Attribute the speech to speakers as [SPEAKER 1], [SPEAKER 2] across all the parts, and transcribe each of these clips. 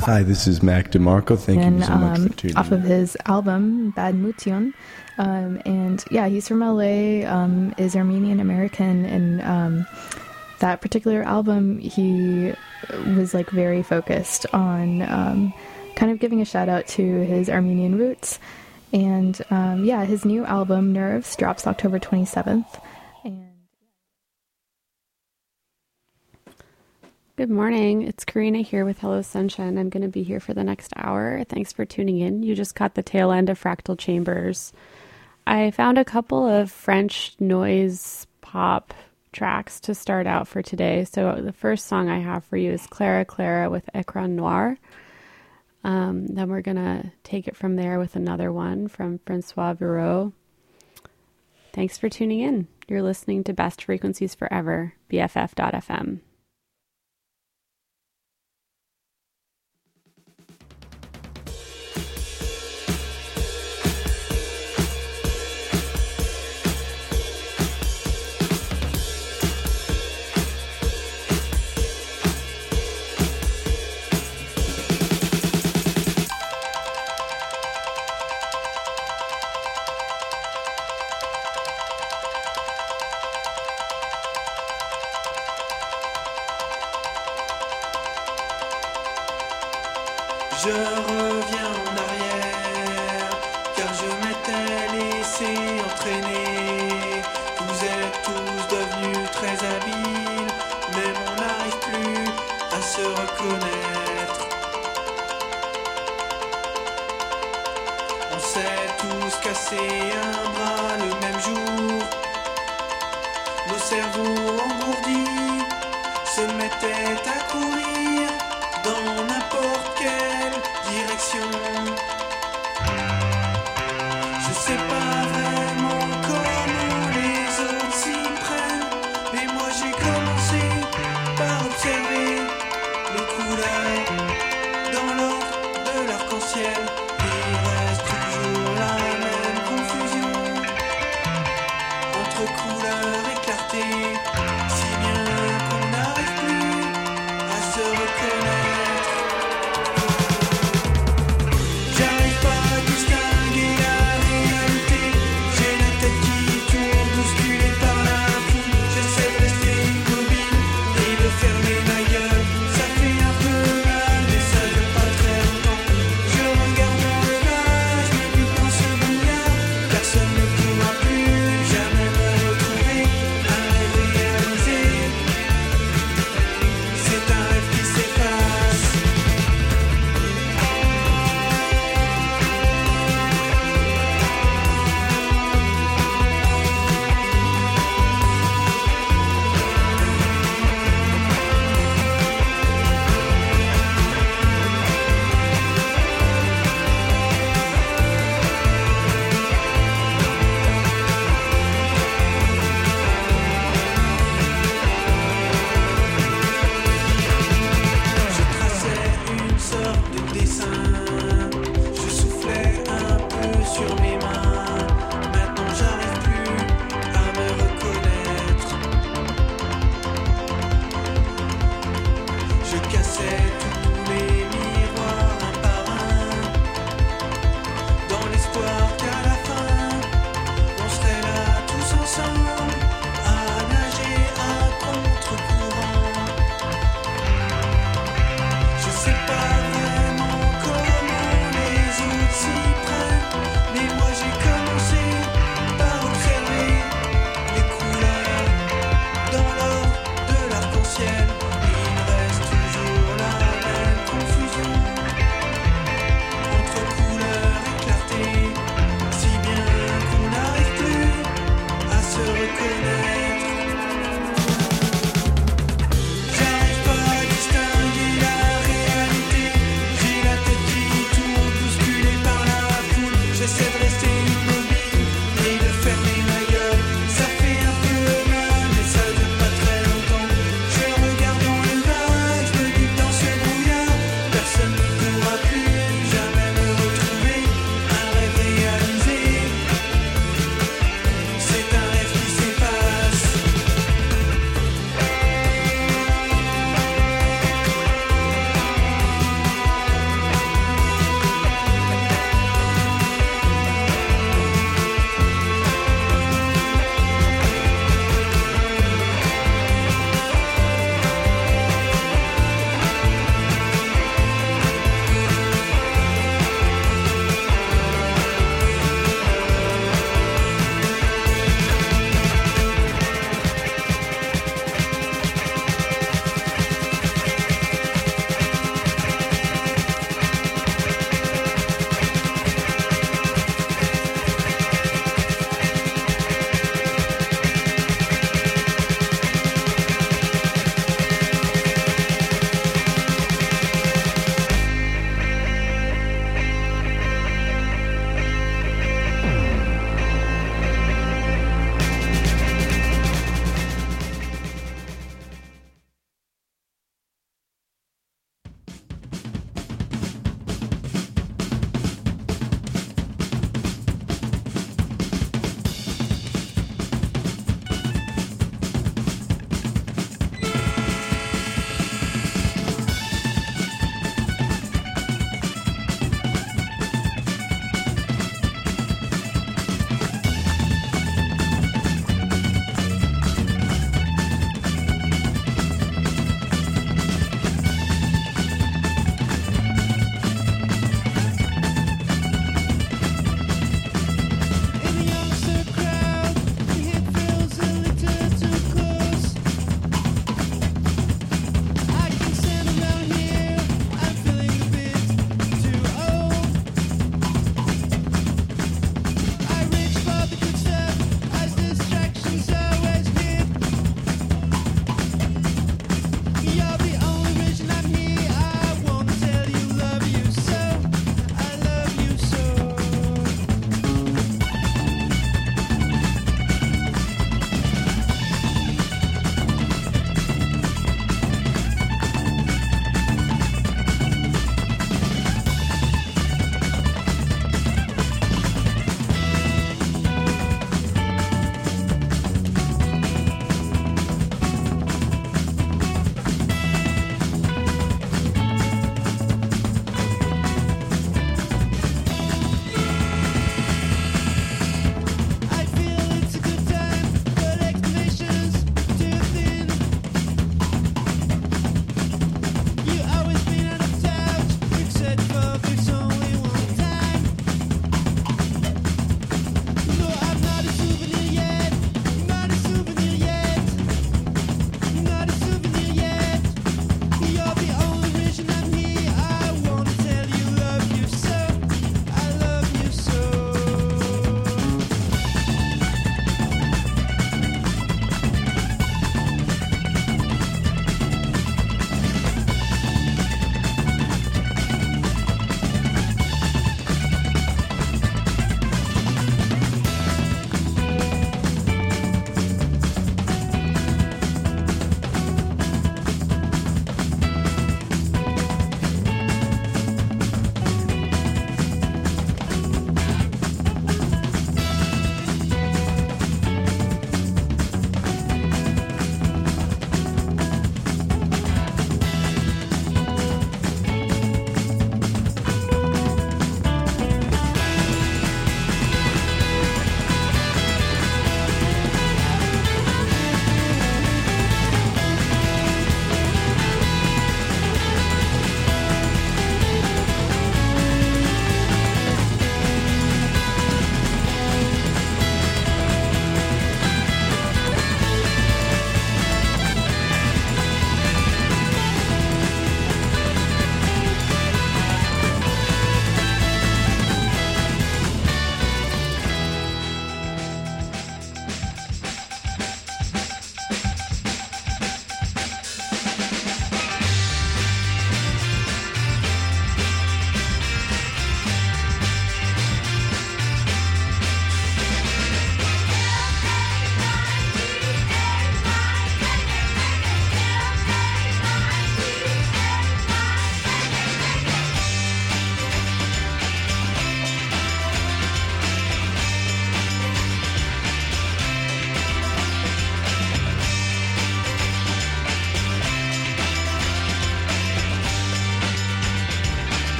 [SPEAKER 1] Hi, this is Mac DeMarco. Thank you so much for tuning in.
[SPEAKER 2] Off of his album, Bad Mution. And yeah, he's from LA, is Armenian American, and that particular album, he was like very focused on kind of giving a shout out to his Armenian roots. And yeah, his new album, Nerves, drops October 27th.
[SPEAKER 3] Good morning. It's Karina here with Hello Sunshine. I'm going to be here for the next hour. Thanks for tuning in. You just caught the tail end of Fractal Chambers. I found a couple of French noise pop tracks to start out for today. So the first song I have for you is Clara Clara with Écran Noir. Then we're going to take it from there with another one from Francois Viraud. Thanks for tuning in. You're listening to Best Frequencies Forever, BFF.fm.
[SPEAKER 4] Je reviens en arrière, car je m'étais laissé entraîner. Vous êtes tous devenus très habiles, mais on n'arrive plus à se reconnaître. On s'est tous cassé un bras le même jour. Nos cerveaux engourdis se mettaient à courir dans n'importe quelle direction. Je sais pas vraiment comment les autres s'y prennent, mais moi j'ai commencé par observer les couleurs dans l'ordre de l'arc-en-ciel. Il reste toujours la même confusion entre couleurs et clarté, si bien qu'on n'arrive plus à se reconnaître. J'arrive pas à distinguer la réalité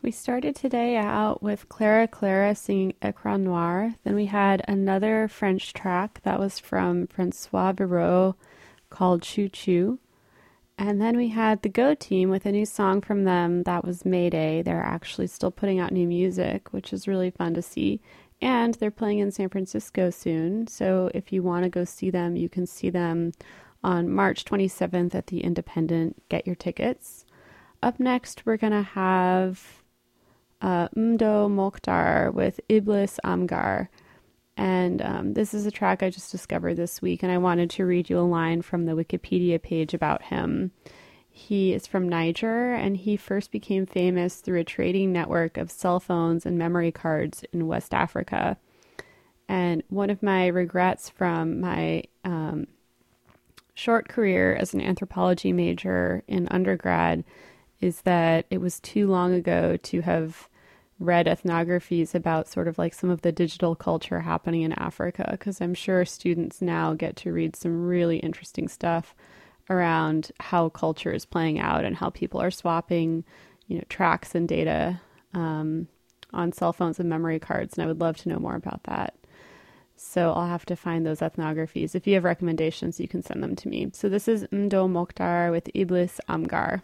[SPEAKER 3] We started today out with Clara Clara singing Écran Noir. Then we had another French track that was from Francois Barrault called Choo Choo. And then we had the Go Team with a new song from them that was Mayday. They're actually still putting out new music, which is really fun to see. And they're playing in San Francisco soon. So if you want to go see them, you can see them on March 27th at the Independent. Get your tickets. Up next, we're going to have Mdo Mokhtar with Iblis Amgar. And this is a track I just discovered this week, and I wanted to read you a line from the Wikipedia page about him. He is from Niger, and he first became famous through a trading network of cell phones and memory cards in West Africa. And one of my regrets from my short career as an anthropology major in undergrad is that it was too long ago to have read ethnographies about sort of like some of the digital culture happening in Africa, because I'm sure students now get to read some really interesting stuff around how culture is playing out and how people are swapping, tracks and data on cell phones and memory cards. And I would love to know more about that. So I'll have to find those ethnographies. If you have recommendations, you can send them to me. So this is Mdo Mokhtar with Iblis Amgar.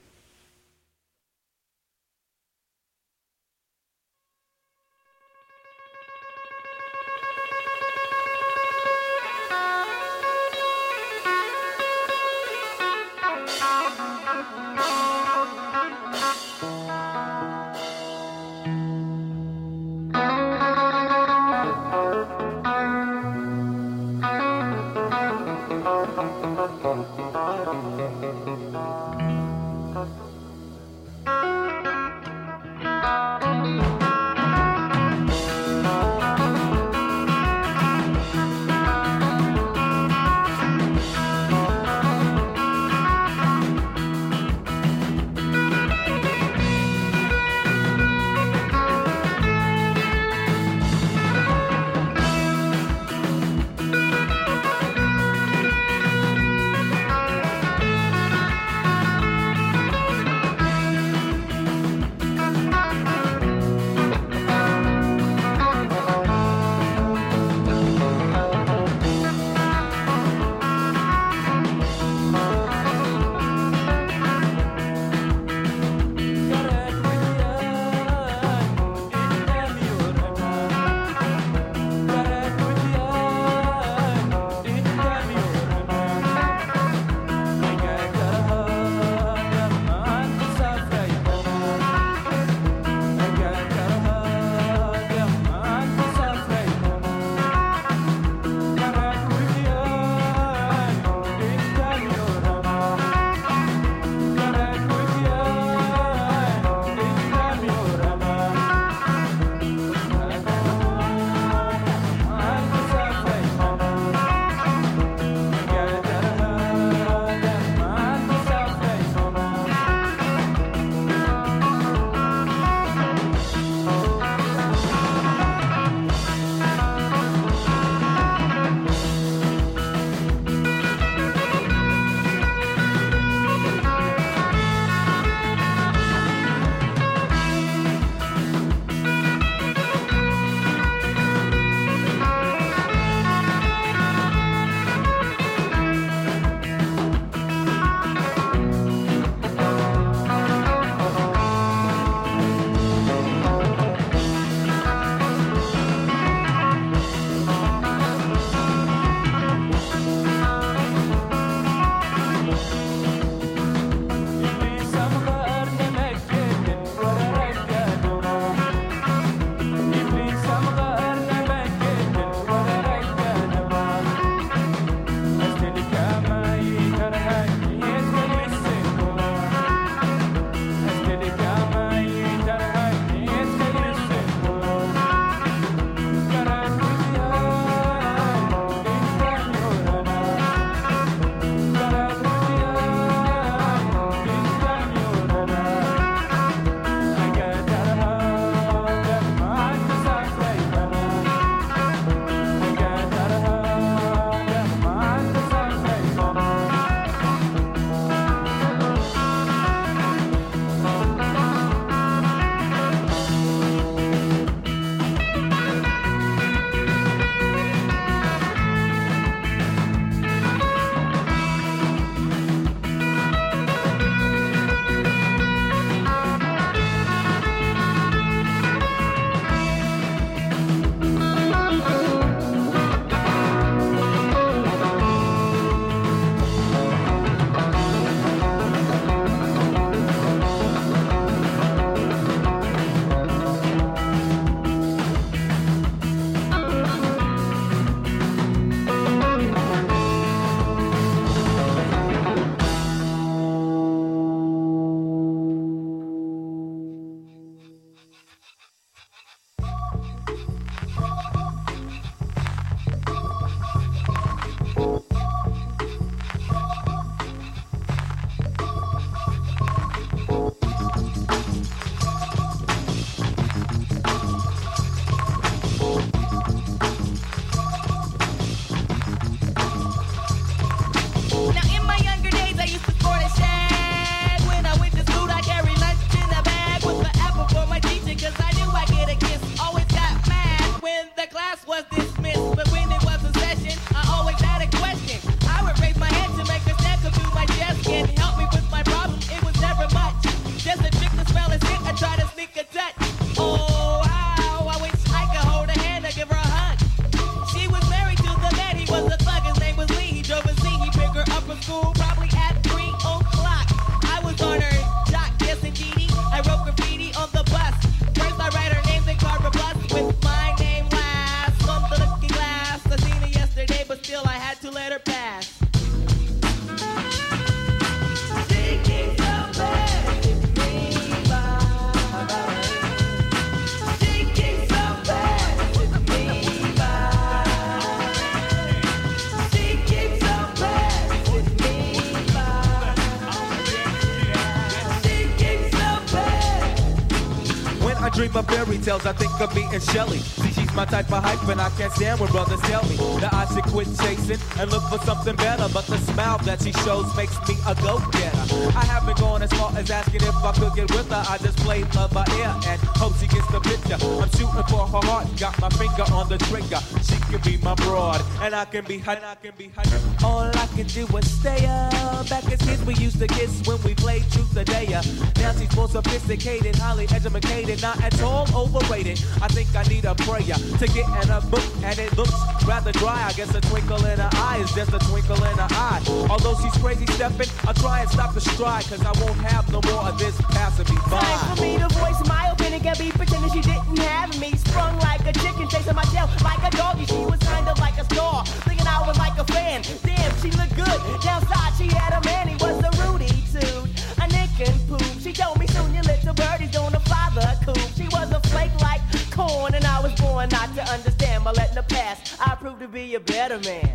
[SPEAKER 5] Dream of fairy tales, I think of me and Shelly. See, she's my type of hype, and I can't stand when brothers tell me that I should quit chasing and look for something better. But the smile that she shows makes me a go-getter. I haven't gone as far as asking if I could get with her. I just play love by ear and hope she gets the picture. I'm shooting for her heart, got my finger on the trigger. She can be my broad, and I can be her. All I can do is stay up. Back as kids, we used to kiss when we played truth or dare. Now she's more sophisticated, highly educated, not at all overrated. I think I need a prayer to get in a book, and it looks rather dry. I guess a twinkle in her eye is just a twinkle in her eye. Although she's crazy stepping, I'll try and stop the stride, cause I won't have no more of this passing me by.
[SPEAKER 6] Time for me to voice my opinion, can be pretending she didn't have me. Sprung like a chicken, chasing my tail like a doggy. She was kind of like a star, thinking I was like a fan. Damn, she looked good. Downside, she had a man, he was a Rudy Toot, a Nick and Poop. She told me soon your little birdie's gonna fly the coop. She was a flake like corn, and I was born not to understand. But letting the past, I proved to be a better man.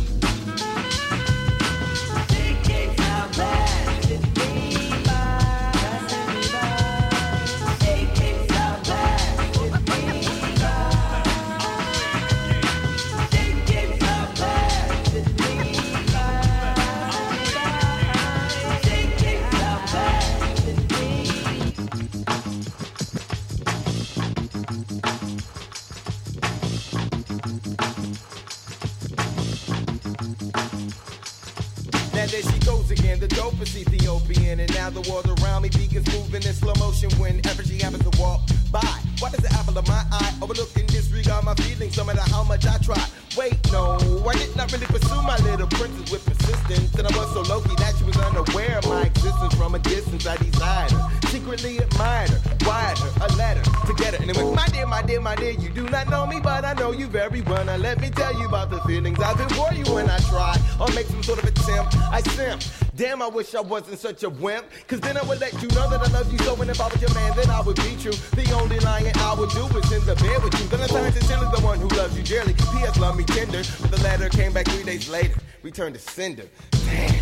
[SPEAKER 6] She kicks out back to me, she kicks out back to me, she kicks out back to me, she kicks out back to me.
[SPEAKER 7] Now there she goes again, the dopest Ethiopian. And now the world around me begins moving in slow motion whenever she happens to walk by. Why does the apple of my eye overlook and disregard my feelings no matter how much I try? Wait, no, I did not really pursue my little princess with persistence. And I was so low-key that she was unaware of my existence. From a distance I desired her, secretly admired her, wired her a letter to get her. And it went, my dear, my dear, my dear, you do not know me, but I know you very well. Now let me tell you about the feelings I've been for you when I try or make some sort of attempt. I simp. Damn, I wish I wasn't such a wimp, cause then I would let you know that I love you so. And if I was your man, then I would be true. The only lying I would do is in the bed with you. Then I turned to Silly, the one who loves you dearly. P.S. love me tender, but the letter came back 3 days later, returned to sender. Damn.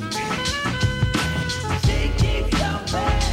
[SPEAKER 7] She keeps so bad.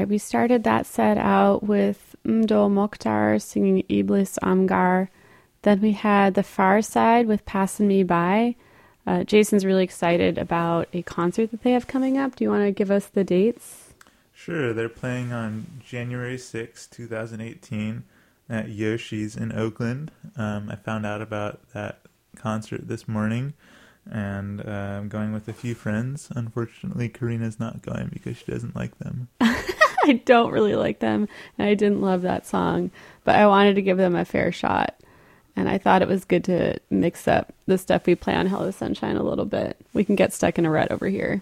[SPEAKER 3] We started that set out with Mdo Mokhtar singing Iblis Amgar. Then we had The Far Side with Passin' Me By. Jason's really excited about a concert that they have coming up. Do you want to give us the dates?
[SPEAKER 8] Sure. They're playing on January 6, 2018 at Yoshi's in Oakland. I found out about that concert this morning, and I'm going with a few friends. Unfortunately, Karina's not going because she doesn't like them.
[SPEAKER 3] I don't really like them, and I didn't love that song, but I wanted to give them a fair shot. And I thought it was good to mix up the stuff we play on Hello Sunshine a little bit. We can get stuck in a rut over here.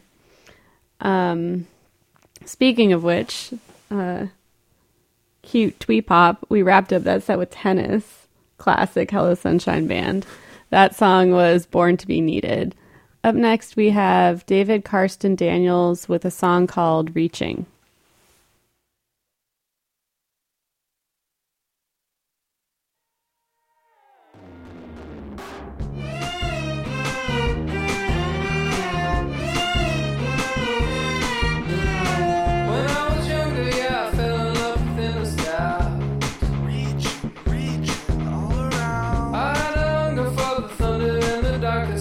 [SPEAKER 3] Speaking of which, cute twee pop, we wrapped up that set with Tennis, classic Hello Sunshine band. That song was Born to Be Needed. Up next, we have David Karsten Daniels with a song called Reaching.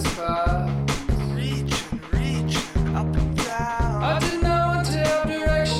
[SPEAKER 9] I didn't know until direction.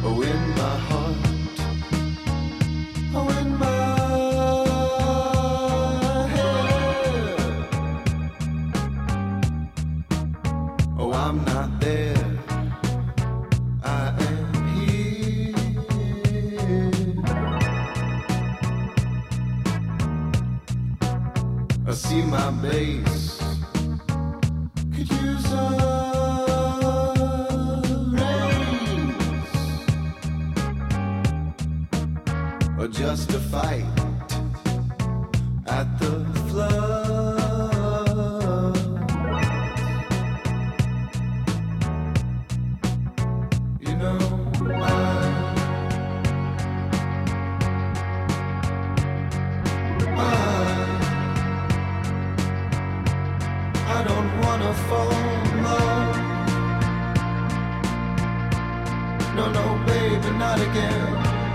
[SPEAKER 4] Oh, in my heart. Oh, in my head. Oh, I'm not there. I am here. I see my base. Could use a raise or just a fight at the flood. You know, I don't wanna fall in love. No, no, baby, not again.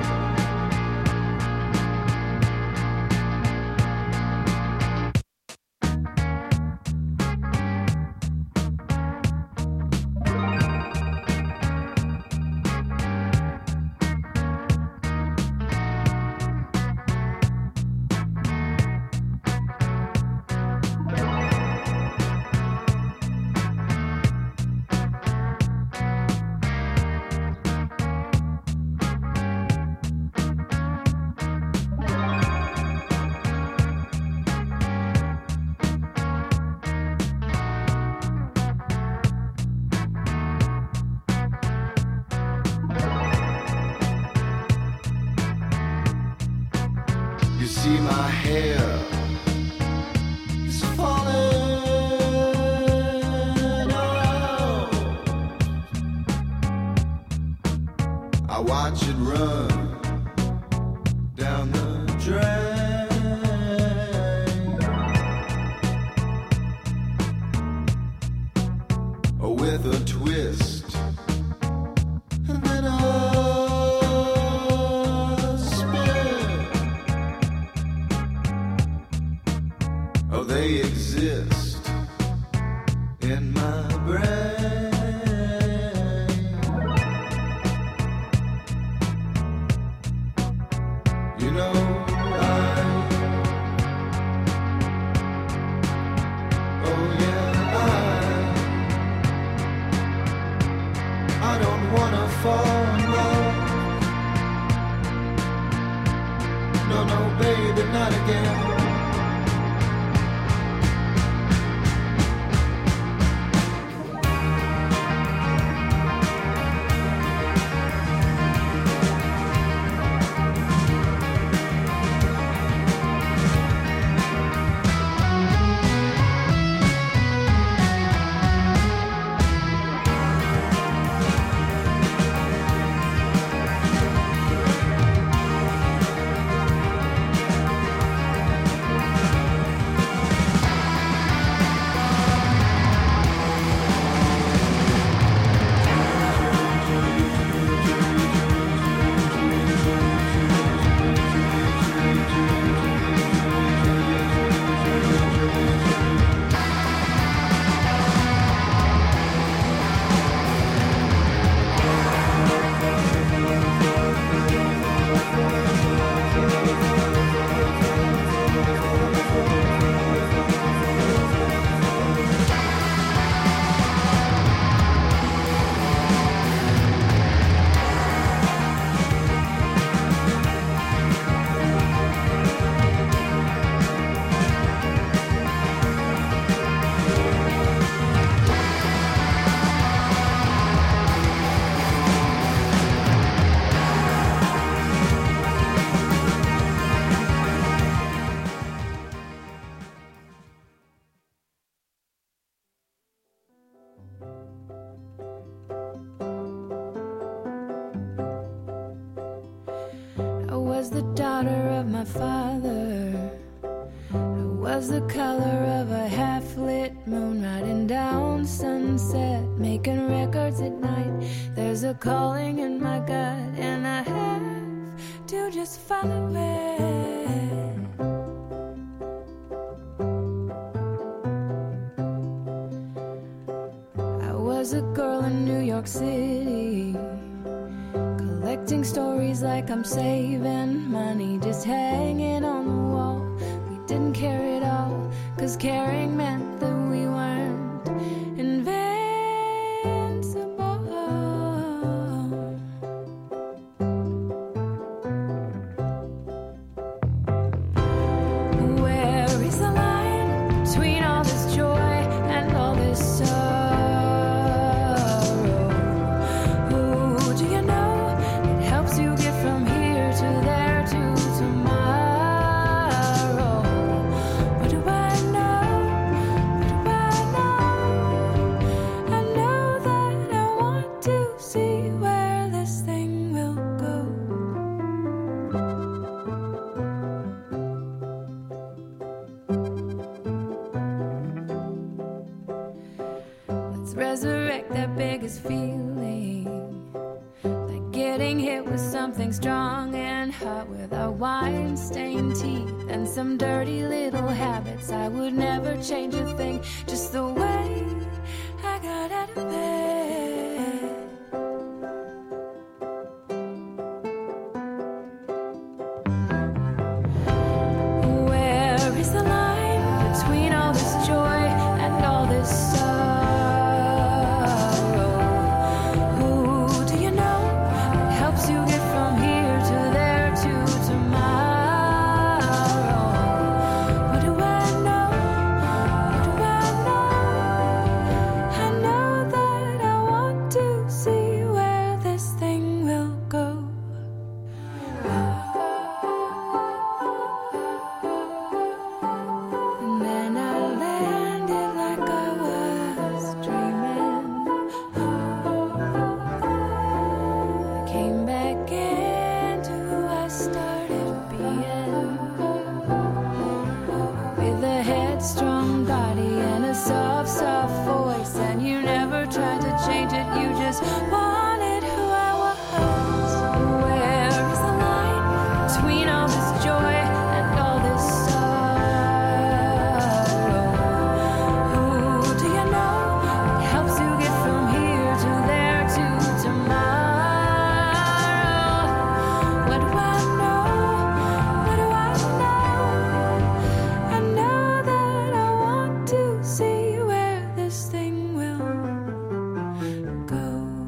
[SPEAKER 4] You see my hair is falling out. I watch it run down the drain. Oh, with a twist. And then a spin. Oh, they exist in my brain. You know, oh yeah, I don't wanna fall in love. No, no, baby, not again.
[SPEAKER 9] I was the daughter of my father. I was the color of a half-lit moon, riding down sunset, making records at night. There's a calling in my gut, and I have to just follow it. I was a girl in New York City, collecting stories like I'm saving money, just hanging on the wall. We didn't care at all, 'cause caring meant that we weren't invincible. Where is the line between all this joy and all this sorrow? Who do you know that helps you get from here to there to tomorrow? What do I know? What do I know? I know that I want to see where this thing will go. Let's resurrect that biggest feeling, like getting hit with something strong and hot, with our wine-stained teeth and some dirty little habits. I would never change a thing, just the way I got out of bed. Where is the line between all this joy and all this sorrow? Who do you know that helps you get from here to there to tomorrow? What do I know? What do I know? I know that I want to see where this thing will go. And then I landed like I was dreaming. I came back into who I started being, with a headstrong body and a soft, soft voice. And you never tried to change it, you just wanted who I was. Where is the line between all this joy and all this sorrow? Who do you know that helps you get from here to there to tomorrow? What do I know? What do I know? I know that I want to see where this thing will go.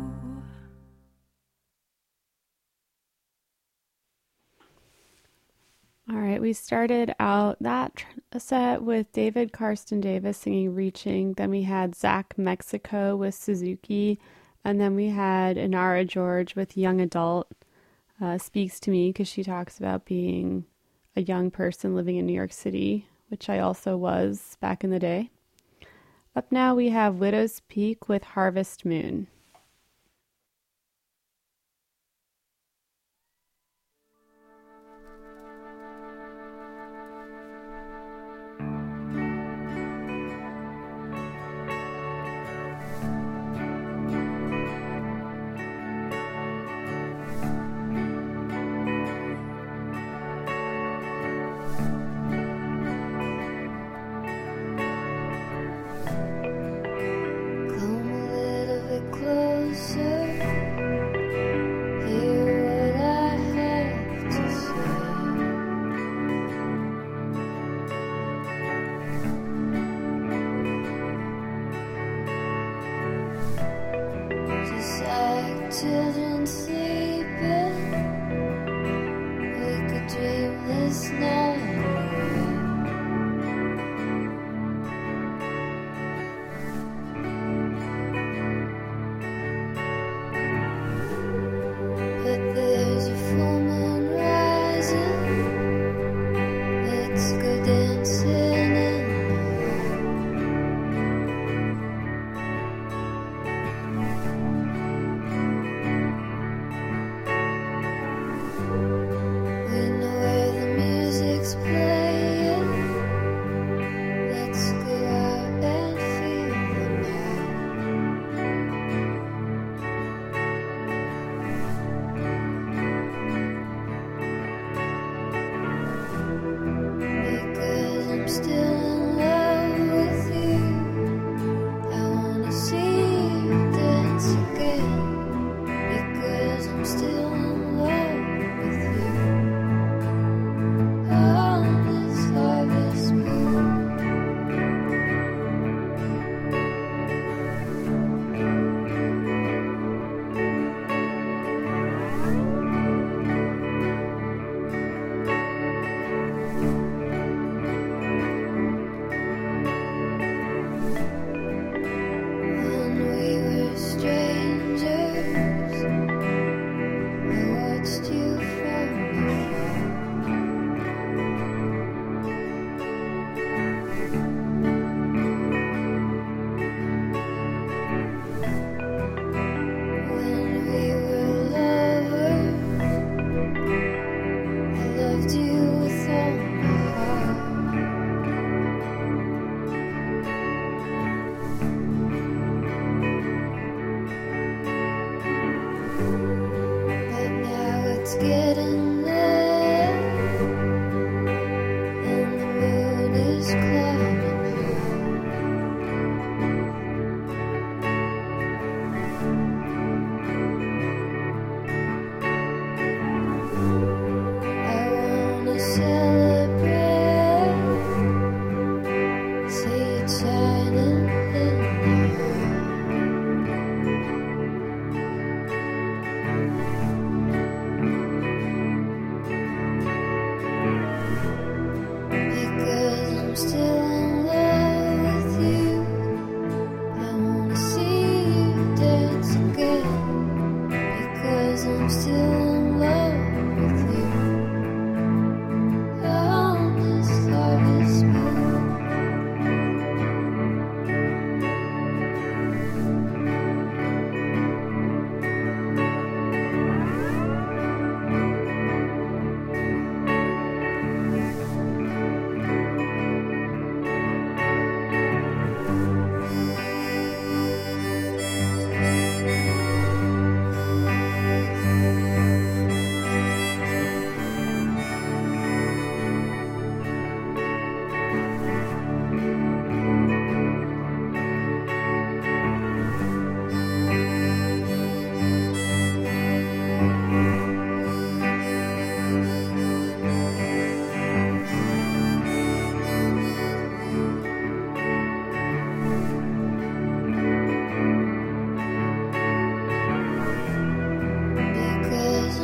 [SPEAKER 3] All right, we started out that set with David Karsten Davis singing Reaching. Then we had Zach Mexico with Suzuki. And then we had Inara George with Young Adult. Speaks to me because she talks about being a young person living in New York City, which I also was back in the day. Up now we have Widow's Peak with Harvest Moon.
[SPEAKER 9] Come a little bit closer. Hear what I have to say. Just like children sleeping, we could dream this night away. But there's a full moon rising. Let's go dancing in the rain.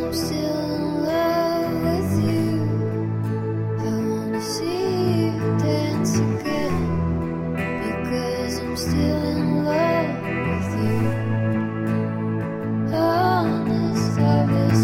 [SPEAKER 9] I'm still in love with you. I wanna see you dance again, because I'm still in love with you. Honest of this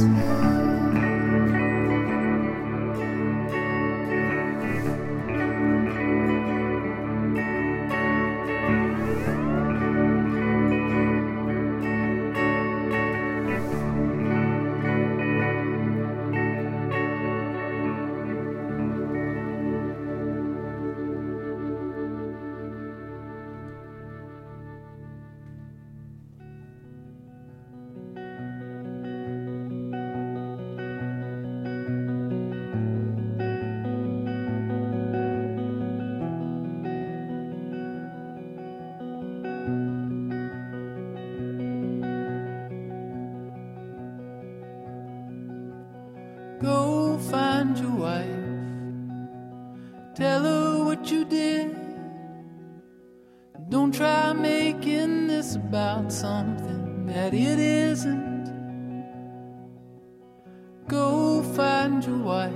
[SPEAKER 10] Go find your wife, tell her what you did. Don't try making this about something that it isn't. Go find your wife,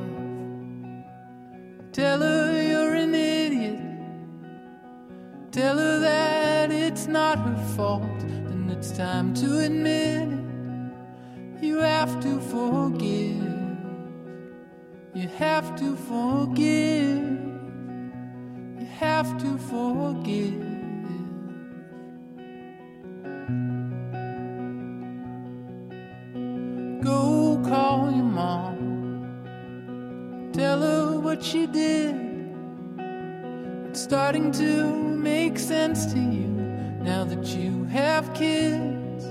[SPEAKER 10] tell her you're an idiot. Tell her that it's not her fault, and it's time to admit it. You have to forgive. You have to forgive. You have to forgive. Go call your mom, tell her what she did. It's starting to make sense to you now that you have kids.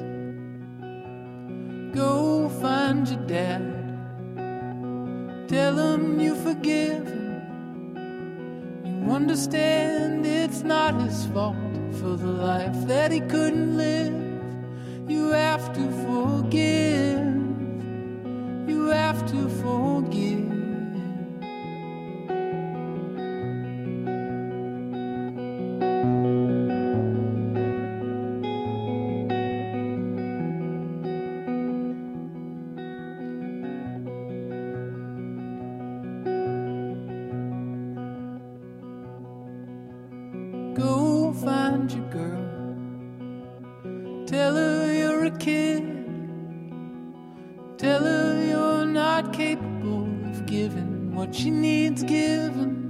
[SPEAKER 10] Go find your dad, tell him you forgive him. You understand it's not his fault for the life that he couldn't live. You have to forgive. You have to forgive. Go find your girl, tell her you're a kid, tell her you're not capable of giving what she needs given.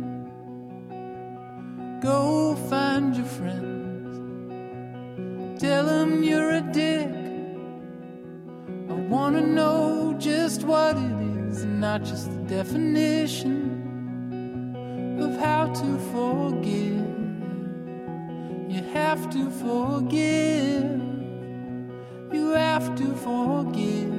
[SPEAKER 10] Go find your friends, tell them you're a dick. I wanna know just what it is, and not just the definition of how to forgive. You have to forgive. You have to forgive.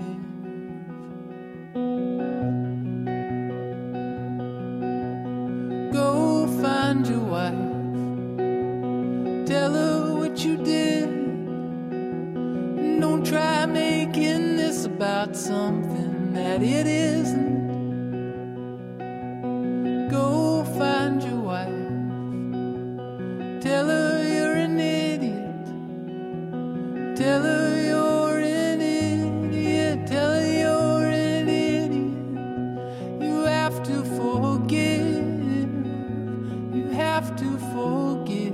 [SPEAKER 10] Go find your wife, tell her what you did. And don't try making this about something that it isn't. Go find your wife, tell her you're an idiot. Tell her you're an idiot. Tell her you're an idiot. You have to forgive. You have to forgive.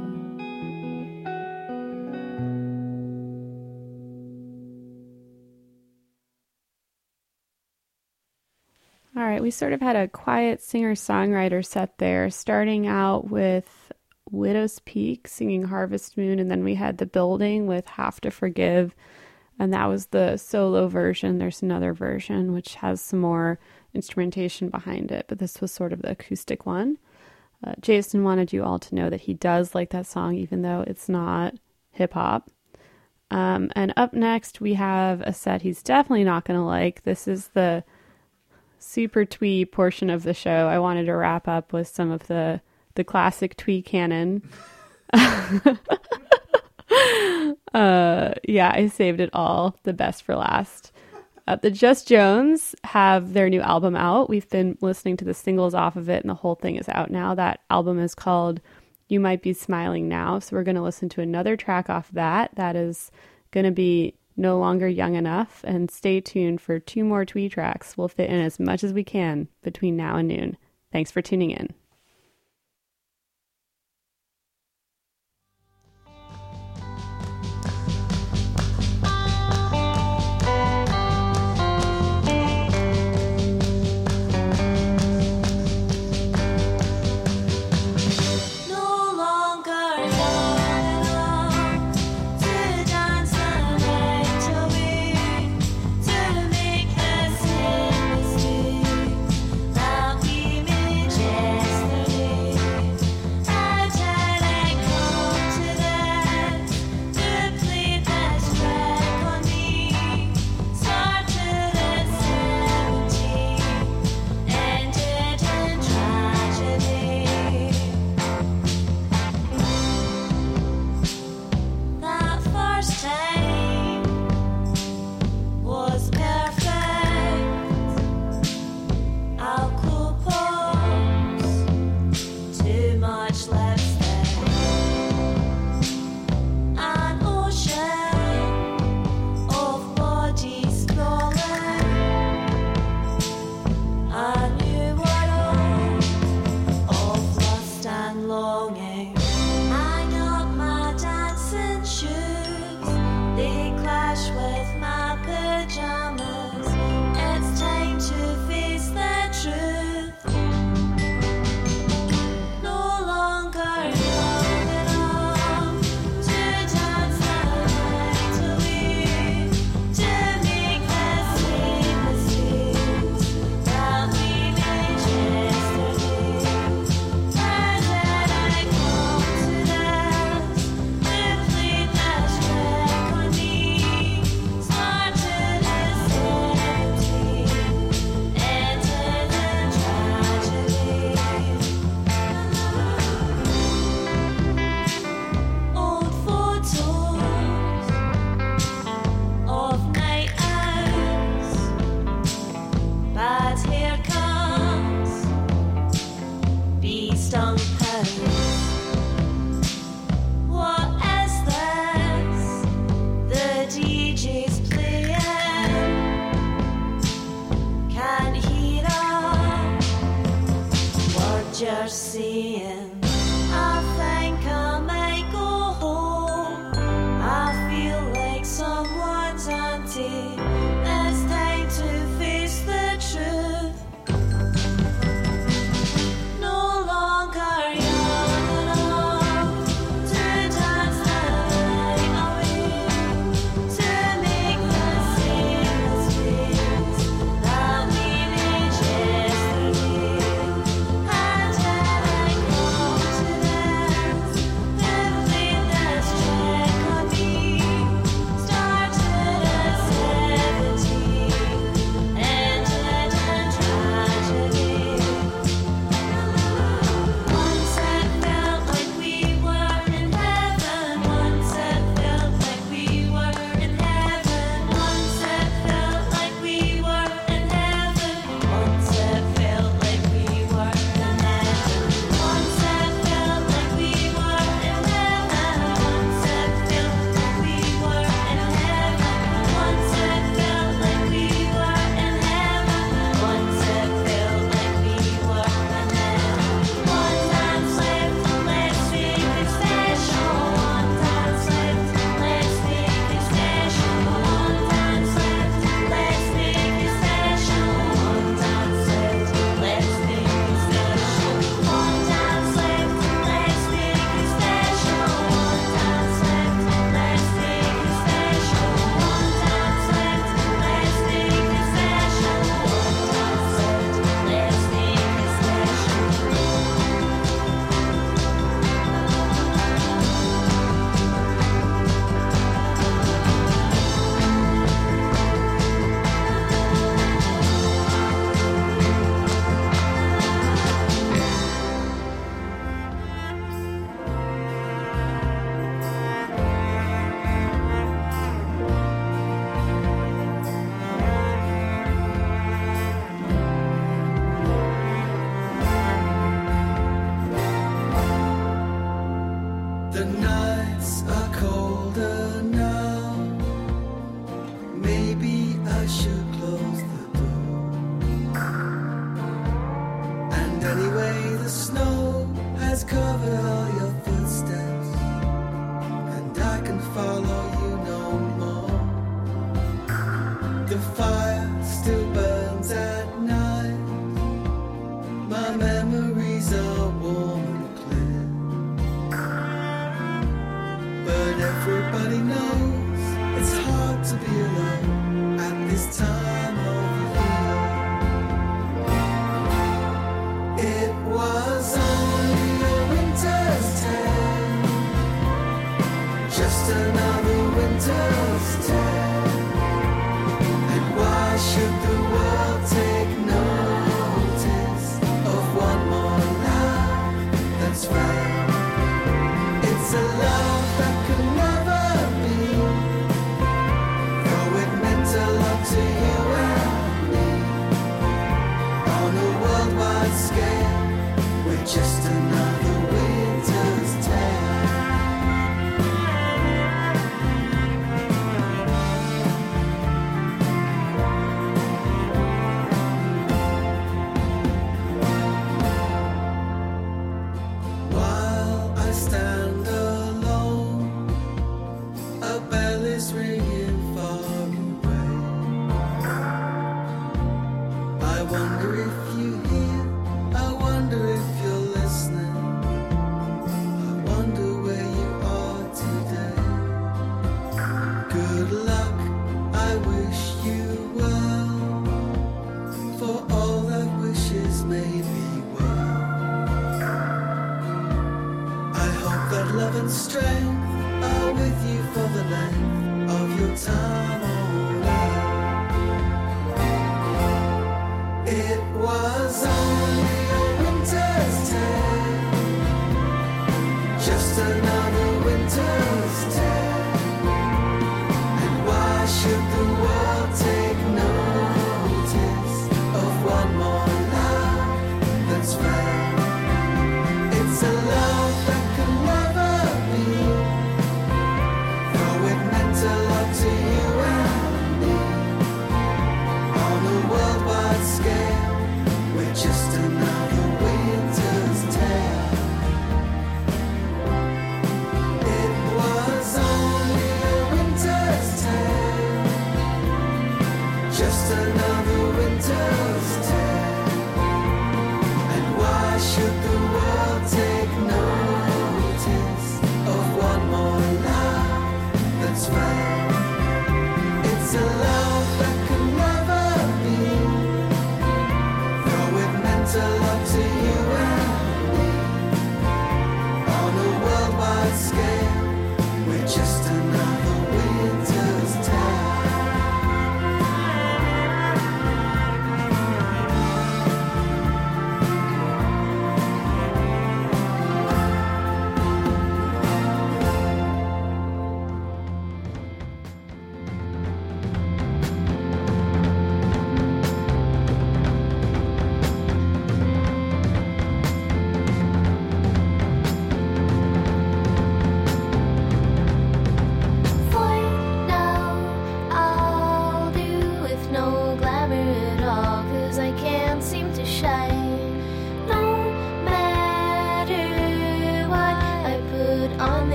[SPEAKER 3] All right, we sort of had a quiet singer-songwriter set there, starting out with Widow's Peak singing Harvest Moon, and then we had The Building with Have to Forgive, and that was the solo version. There's another version which has some more instrumentation behind it, but this was sort of the acoustic one. Jason wanted you all to know that he does like that song, even though it's not hip-hop. And up next, we have a set he's definitely not going to like. This is the super twee portion of the show. I wanted to wrap up with some of the classic twee canon. Yeah, I saved it all, the best for last. The Just Jones have their new album out. We've been listening to the singles off of it, and the whole thing is out now. That album is called You Might Be Smiling Now, so we're going to listen to another track off that. That is going to be No Longer Young Enough, and stay tuned for 2 more Twee tracks. We'll fit in as much as we can between now and noon. Thanks for tuning in.
[SPEAKER 4] strength are with you for the length of your time on earth. It was only a winter's tale, just another winter's tale. And why should the world